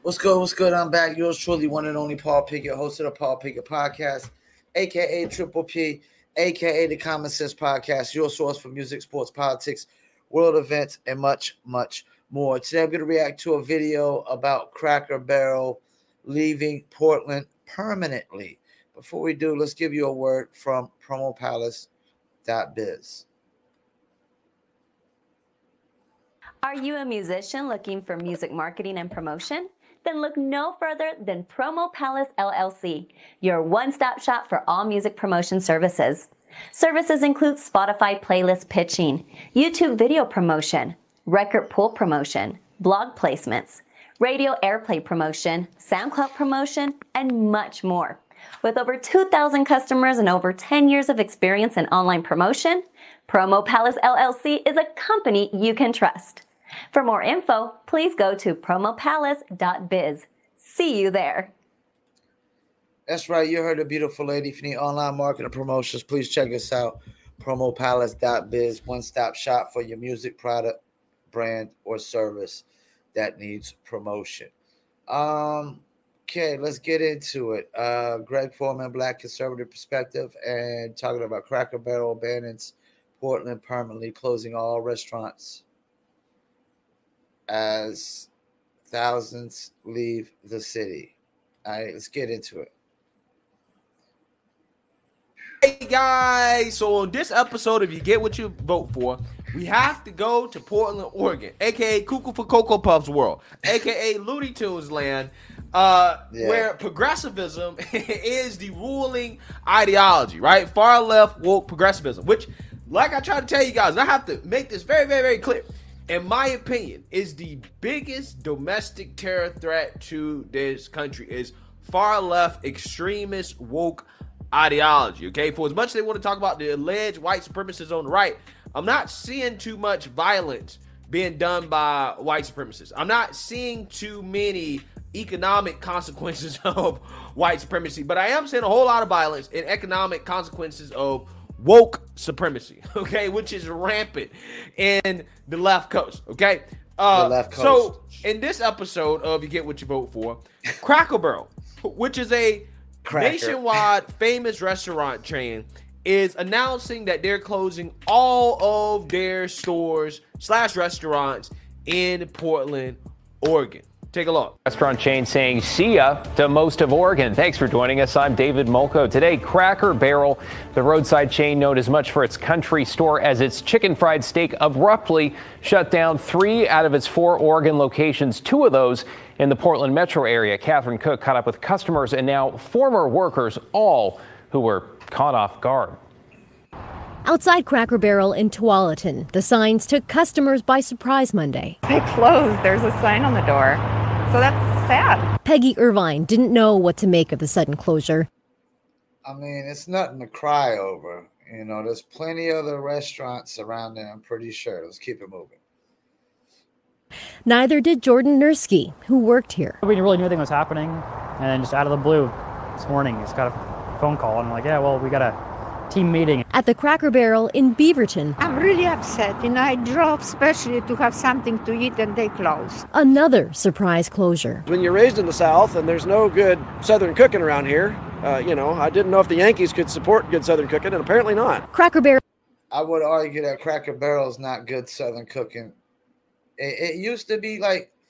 What's good? What's good? I'm back. Yours truly, one and only Paul Pickett, host of the Paul Pickett Podcast, aka Triple P, aka the Common Sense Podcast, your source for music, sports, politics, world events, and much, much more. Today, I'm going to react to a video about Cracker Barrel leaving Portland permanently. Before we do, let's give you a word from promopalace.biz. Are you a musician looking for music marketing and promotion? Then look no further than Promo Palace LLC, your one-stop shop for all music promotion services. Services include Spotify playlist pitching, YouTube video promotion, record pool promotion, blog placements, radio airplay promotion, SoundCloud promotion, and much more. With over 2,000 customers and over 10 years of experience in online promotion, Promo Palace LLC is a company you can trust. For more info, please go to promopalace.biz. See you there. That's right. You heard a beautiful lady. If you need online marketing promotions, please check us out. Promopalace.biz, one-stop shop for your music product, brand, or service that needs promotion. Okay, let's get into it. Greg Foreman, Black Conservative Perspective, and talking about Cracker Barrel abandons Portland permanently, closing all restaurants as thousands leave the city. All right, let's get into it. Hey guys, so on this episode of You Get What You Vote For, we have to go to Portland, Oregon, aka Cuckoo for Cocoa Puffs world, aka Looney Tunes land, where progressivism is the ruling ideology, right? Far left woke progressivism, which, like I try to tell you guys, I have to make this very, very, very clear. In my opinion, is the biggest domestic terror threat to this country is far left extremist woke ideology. Okay, for as much as they want to talk about the alleged white supremacists on the right, I'm not seeing too much violence being done by white supremacists. I'm not seeing too many economic consequences of white supremacy, but I am seeing a whole lot of violence and economic consequences of woke supremacy, okay, which is rampant in the left coast, okay? The left coast. So in this episode of You Get What You Vote For, Cracker Barrel, which is a nationwide famous restaurant chain, is announcing that they're closing all of their stores / restaurants in Portland, Oregon. Take a look. Restaurant chain saying see ya to most of Oregon. Thanks for joining us. I'm David Molko. Today, Cracker Barrel, the roadside chain known as much for its country store as its chicken fried steak, abruptly shut down 3 out of its 4 Oregon locations, 2 of those in the Portland metro area. Catherine Cook caught up with customers and now former workers, all who were caught off guard. Outside Cracker Barrel in Tualatin, the signs took customers by surprise Monday. They closed. There's a sign on the door. So that's sad. Peggy Irvine didn't know what to make of the sudden closure. I mean, it's nothing to cry over. You know, there's plenty of other restaurants around there, I'm pretty sure. Let's keep it moving. Neither did Jordan Nursky, who worked here. We didn't really knew anything was happening, and then just out of the blue this morning, just got a phone call, and I'm like, yeah, well, we got a team meeting. At the Cracker Barrel in Beaverton. I'm really upset, and I drove especially to have something to eat, and they closed. Another surprise closure. When you're raised in the South and there's no good Southern cooking around here, I didn't know if the Yankees could support good Southern cooking, and apparently not. Cracker Barrel. I would argue that Cracker Barrel is not good Southern cooking. It used to be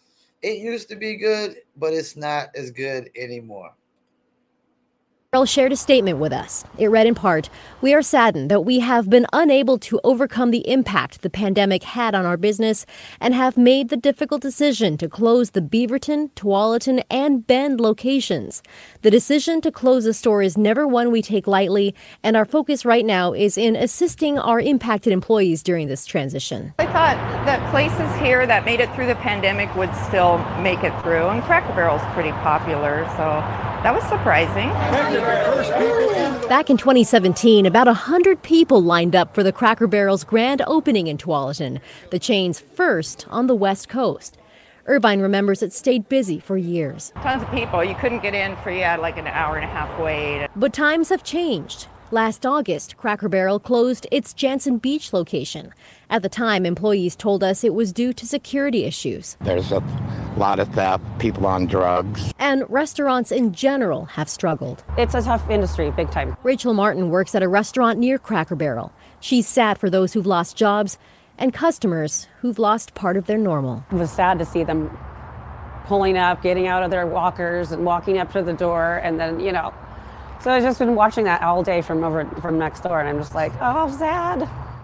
good, but it's not as good anymore. Barrel shared a statement with us. It read in part, "We are saddened that we have been unable to overcome the impact the pandemic had on our business and have made the difficult decision to close the Beaverton, Tualatin, and Bend locations. The decision to close a store is never one we take lightly, and our focus right now is in assisting our impacted employees during this transition." I thought that places here that made it through the pandemic would still make it through, and Cracker Barrel's pretty popular, so that was surprising. Back in 2017, about 100 people lined up for the Cracker Barrel's grand opening in Tualatin, the chain's first on the West Coast. Irvine remembers it stayed busy for years. Tons of people. You couldn't get in for, like an hour and a half wait. But times have changed. Last August, Cracker Barrel closed its Jansen Beach location. At the time, employees told us it was due to security issues. There's a A lot of theft, people on drugs. And restaurants in general have struggled. It's a tough industry, big time. Rachel Martin works at a restaurant near Cracker Barrel. She's sad for those who've lost jobs and customers who've lost part of their normal. It was sad to see them pulling up, getting out of their walkers and walking up to the door, and then, so I've just been watching that all day from next door, and I'm just like, oh, sad.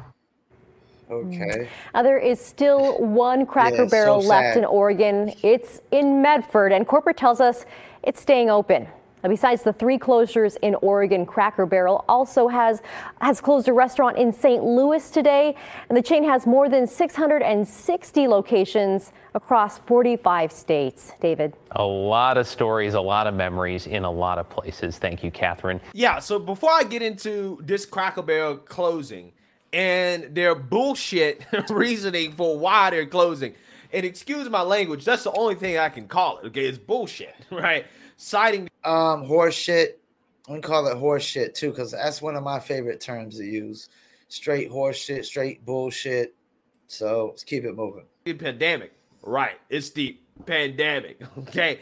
Okay. There is still one Cracker Barrel left in Oregon. It's in Medford, and corporate tells us it's staying open. Now, besides the 3 closures in Oregon, Cracker Barrel also has closed a restaurant in St. Louis today, and the chain has more than 660 locations across 45 states. David. A lot of stories, a lot of memories in a lot of places. Thank you, Catherine. Yeah, so before I get into this Cracker Barrel closing and their bullshit reasoning for why they're closing, and excuse my language, that's the only thing I can call it, okay? It's bullshit, right? Citing horse shit. I'm gonna call it horse shit too, because that's one of my favorite terms to use. Straight horse shit, straight bullshit. So let's keep it moving. The pandemic, right? It's the pandemic, okay?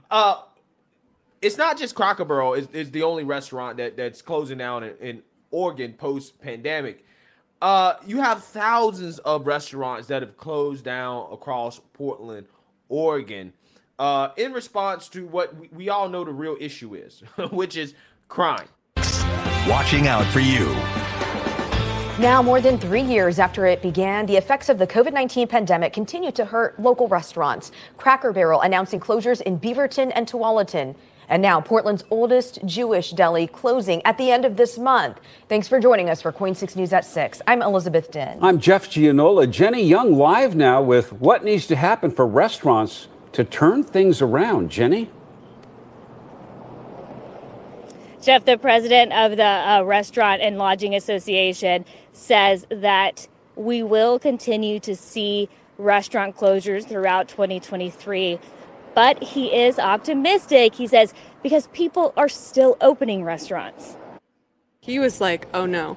It's not just Cracker Barrel. It's the only restaurant that's closing down in Oregon post-pandemic. You have thousands of restaurants that have closed down across Portland, Oregon. In response to what we all know the real issue is, which is crime. Watching out for you. Now, more than 3 years after it began, the effects of the COVID-19 pandemic continue to hurt local restaurants. Cracker Barrel announcing closures in Beaverton and Tualatin. And now Portland's oldest Jewish deli closing at the end of this month. Thanks for joining us for KOIN 6 News at 6. I'm Elizabeth Din. I'm Jeff Gianola. Jenny Young live now with what needs to happen for restaurants to turn things around. Jenny? Jeff, the president of the Restaurant and Lodging Association, says that we will continue to see restaurant closures throughout 2023. But he is optimistic, he says, because people are still opening restaurants. He was like, oh, no.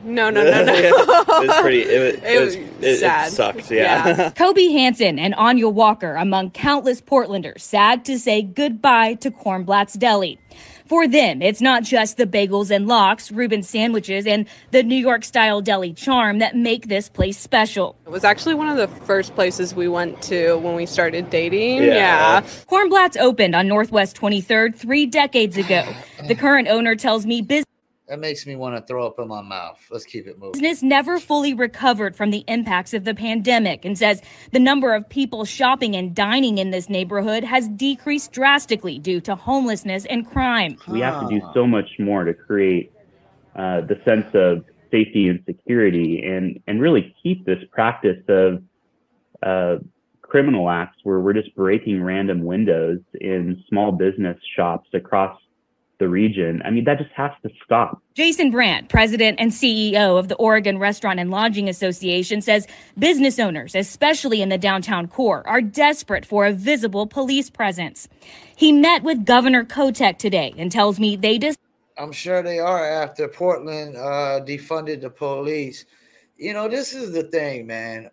It was sad. It sucks, yeah. Kobe Hansen and Anya Walker among countless Portlanders sad to say goodbye to Kornblatt's Deli. For them, it's not just the bagels and lox, Reuben sandwiches, and the New York-style deli charm that make this place special. It was actually one of the first places we went to when we started dating. Yeah. Kornblatt's opened on Northwest 23rd 3 decades ago. The current owner tells me that makes me want to throw up in my mouth. Let's keep it moving. Business never fully recovered from the impacts of the pandemic and says the number of people shopping and dining in this neighborhood has decreased drastically due to homelessness and crime. We have to do so much more to create the sense of safety and security and really keep this practice of criminal acts where we're just breaking random windows in small business shops across the region. I mean, that just has to stop. Jason Brandt, president and CEO of the Oregon Restaurant and Lodging Association, says business owners, especially in the downtown core, are desperate for a visible police presence. He met with Governor Kotek today and tells me I'm sure they are after Portland defunded the police. You know, this is the thing, man.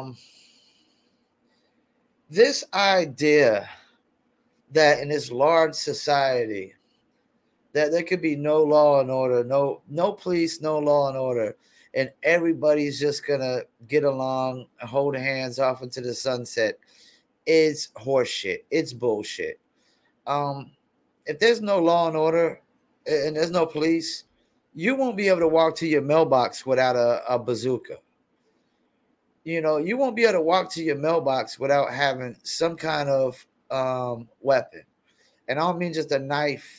This idea that in this large society that there could be no law and order, no police, no law and order, and everybody's just gonna get along and hold hands off into the sunset is horseshit. It's bullshit. If there's no law and order and there's no police, you won't be able to walk to your mailbox without a bazooka. You know, you won't be able to walk to your mailbox without having some kind of weapon. And I don't mean just a knife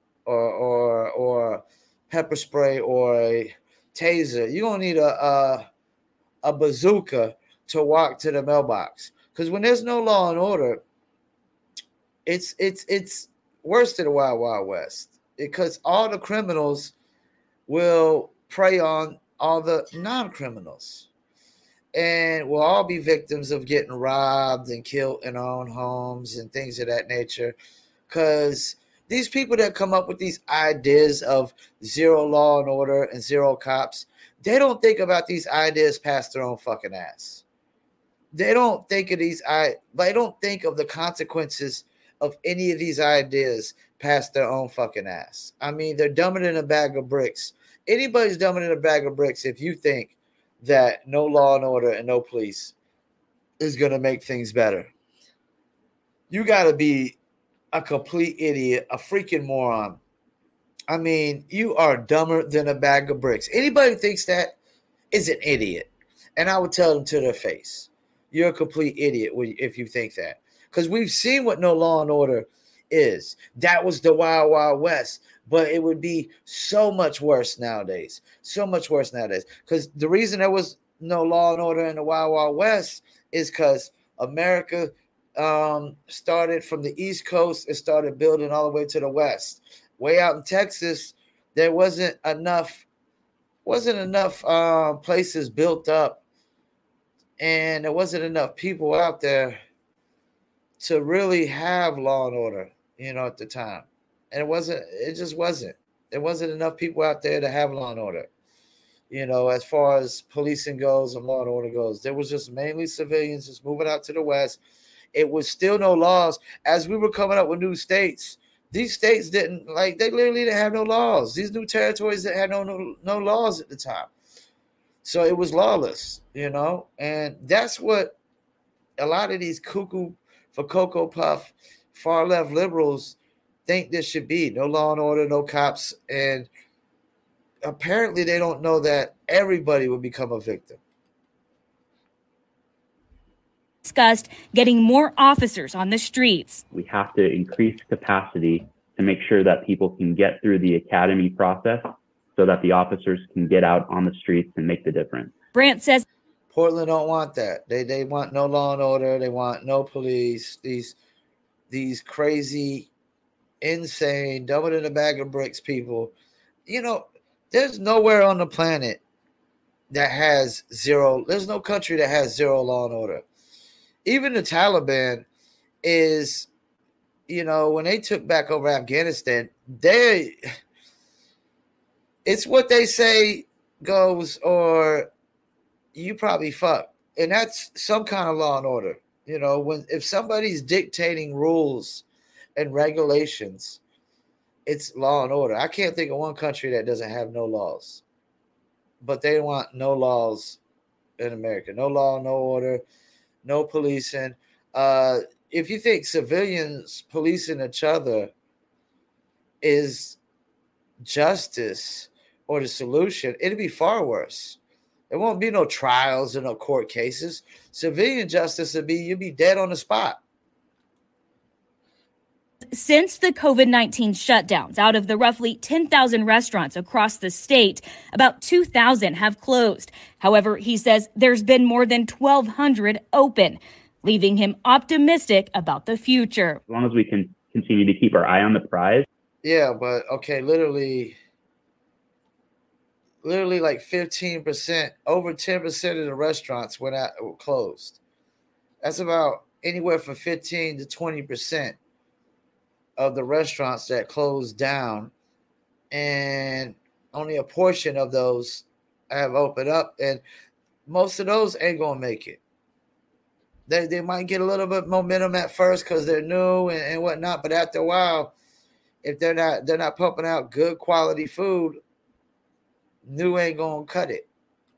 or pepper spray or a taser. You're gonna need a bazooka to walk to the mailbox. Because when there's no law and order, it's worse than the Wild Wild West. Because all the criminals will prey on all the non-criminals. And we'll all be victims of getting robbed and killed in our own homes and things of that nature. Because these people that come up with these ideas of zero law and order and zero cops, they don't think about these ideas past their own fucking ass. they don't think of they don't think of the consequences of any of these ideas past their own fucking ass. I mean, they're dumber than a bag of bricks. Anybody's dumber than a bag of bricks if you think that no law and order and no police is going to make things better. You got to be a complete idiot, a freaking moron. I mean, you are dumber than a bag of bricks. Anybody who thinks that is an idiot. And I would tell them to their face, you're a complete idiot if you think that. Because we've seen what no law and order is. That was the Wild Wild West. But it would be so much worse nowadays. So much worse nowadays. Because the reason there was no law and order in the Wild Wild West is because America started from the East Coast and started building all the way to the West. Way out in Texas, there wasn't enough places built up, and there wasn't enough people out there to really have law and order, at the time. And it just wasn't. There wasn't enough people out there to have law and order. As far as policing goes and law and order goes, there was just mainly civilians just moving out to the West. It was still no laws. As we were coming up with new states, these states they literally didn't have no laws. These new territories that had no laws at the time. So it was lawless, and that's what a lot of these cuckoo for Cocoa Puff far left liberals think this should be. No law and order, no cops. And apparently they don't know that everybody will become a victim. Discussed getting more officers on the streets. We have to increase capacity to make sure that people can get through the academy process so that the officers can get out on the streets and make the difference. Brandt says Portland don't want that. They want no law and order. They want no police. These crazy, insane, dumber than a bag of bricks people. There's nowhere on the planet that has zero. There's no country that has zero law and order. Even the Taliban is, when they took back over Afghanistan, it's what they say goes, or you probably fuck. And that's some kind of law and order. If somebody's dictating rules and regulations, it's law and order. I can't think of one country that doesn't have no laws. But they want no laws in America. No law, no order, no policing. If you think civilians policing each other is justice or the solution, it'd be far worse. There won't be no trials and no court cases. Civilian justice would be you'd be dead on the spot. Since the COVID-19 shutdowns, out of the roughly 10,000 restaurants across the state, about 2,000 have closed. However, he says there's been more than 1,200 open, leaving him optimistic about the future. As long as we can continue to keep our eye on the prize. Yeah, but okay, literally like 15%, over 10% of the restaurants were closed. That's about anywhere from 15 to 20% of the restaurants that closed down, and only a portion of those have opened up, and most of those ain't gonna make it. They might get a little bit momentum at first because they're new and whatnot, but after a while, if they're not pumping out good quality food, new ain't gonna cut it.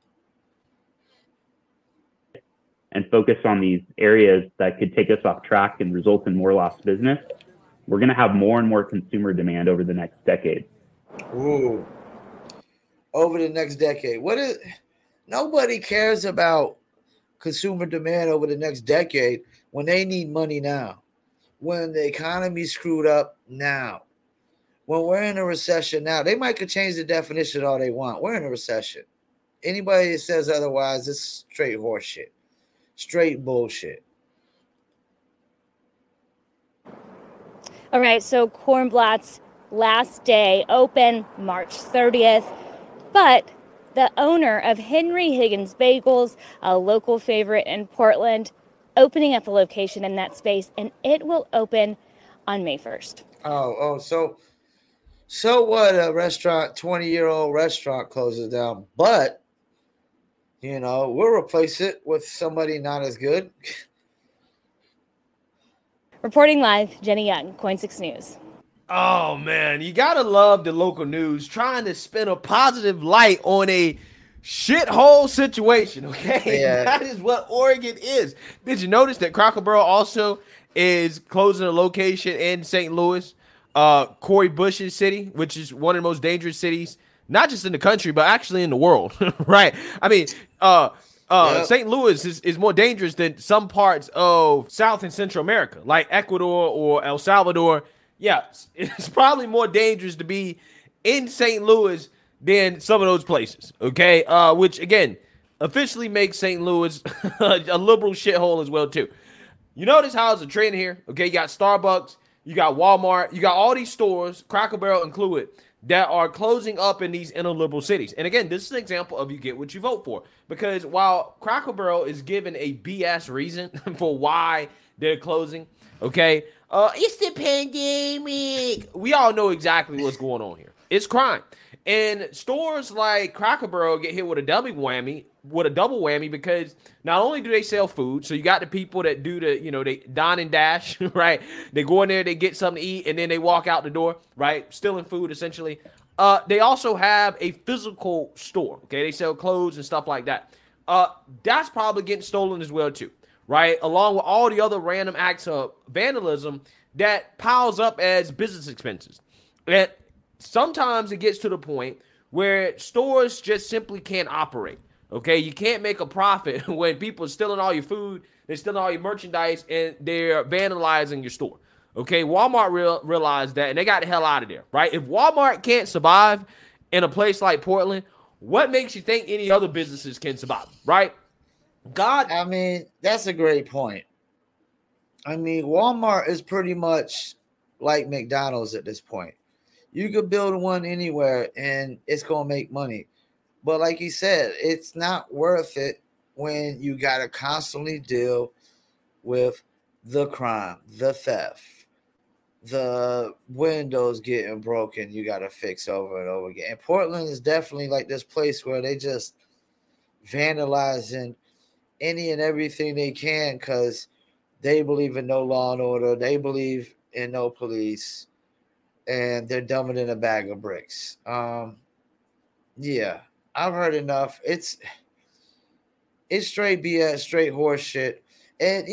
And focus on these areas that could take us off track and result in more lost business. We're going to have more and more consumer demand over the next decade. Ooh. Over the next decade. Nobody cares about consumer demand over the next decade when they need money now. When the economy's screwed up now. When we're in a recession now. They might could change the definition all they want. We're in a recession. Anybody that says otherwise, it's straight horseshit. Straight bullshit. All right, so Kornblatt's last day open, March 30th. But the owner of Henry Higgins Bagels, a local favorite in Portland, opening up a location in that space, and it will open on May 1st. So what? A restaurant, 20-year-old restaurant closes down, but You know, we'll replace it with somebody not as good. Reporting live, Jenny Young, KOIN 6 News. Oh, man, you got to love the local news trying to spin a positive light on a shithole situation, okay? Yeah. That is what Oregon is. Did you notice that Cracker Barrel also is closing a location in St. Louis, Corey Bush's city, which is one of the most dangerous cities, not just in the country, but actually in the world, right? I mean, St. Louis is more dangerous than some parts of South and Central America, like Ecuador or El Salvador. Yeah, it's probably more dangerous to be in St. Louis than some of those places, okay? Which, again, officially makes St. Louis a liberal shithole as well, too. You notice how it's a trend here, okay? You got Starbucks, you got Walmart, you got all these stores, Cracker Barrel included, that are closing up in these inner liberal cities. And again, this is an example of you get what you vote for. Because while Cracker Barrel is given a BS reason for why they're closing, okay, it's the pandemic. We all know exactly what's going on here. It's crime. And stores like Cracker Barrel get hit with a double whammy, because not only do they sell food, so you got the people that do they dine and dash, right? They go in there, they get something to eat, and then they walk out the door, right? Stealing food, essentially. They also have a physical store, okay? They sell clothes and stuff like that. That's probably getting stolen as well, too, right? Along with all the other random acts of vandalism that piles up as business expenses. And sometimes it gets to the point where stores just simply can't operate. Okay, you can't make a profit when people are stealing all your food, they're stealing all your merchandise, and they're vandalizing your store. Okay, Walmart realized that, and they got the hell out of there, right? If Walmart can't survive in a place like Portland, what makes you think any other businesses can survive, right? I mean, that's a great point. I mean, Walmart is pretty much like McDonald's at this point. You could build one anywhere, and it's going to make money. But like you said, it's not worth it when you got to constantly deal with the crime, the theft, the windows getting broken. You got to fix over and over again. And Portland is definitely like this place where they just vandalizing any and everything they can because they believe in no law and order. They believe in no police, and they're dumber than a bag of bricks. Yeah. I've heard enough. It's straight BS, straight horse shit. And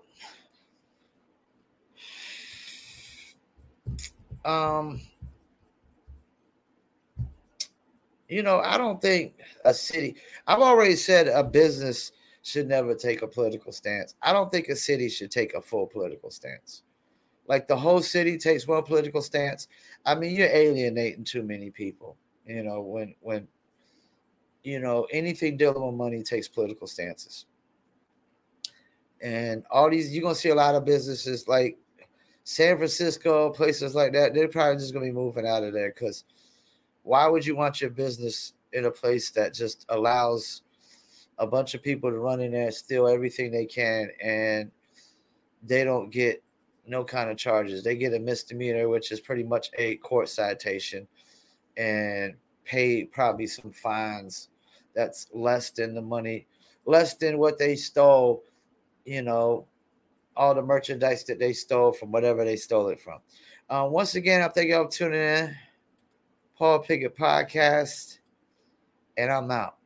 I don't think a city, I've already said a business should never take a political stance. I don't think a city should take a full political stance. Like the whole city takes one political stance. I mean, you're alienating too many people, when anything dealing with money takes political stances. And all these, you're going to see a lot of businesses like San Francisco, places like that, they're probably just going to be moving out of there because why would you want your business in a place that just allows a bunch of people to run in there and steal everything they can, and they don't get no kind of charges? They get a misdemeanor, which is pretty much a court citation, and pay probably some fines that's less than the money, less than what they stole, all the merchandise that they stole from whatever they stole it from. Once again, I thank y'all for tuning in. Paul Pickett Podcast, and I'm out.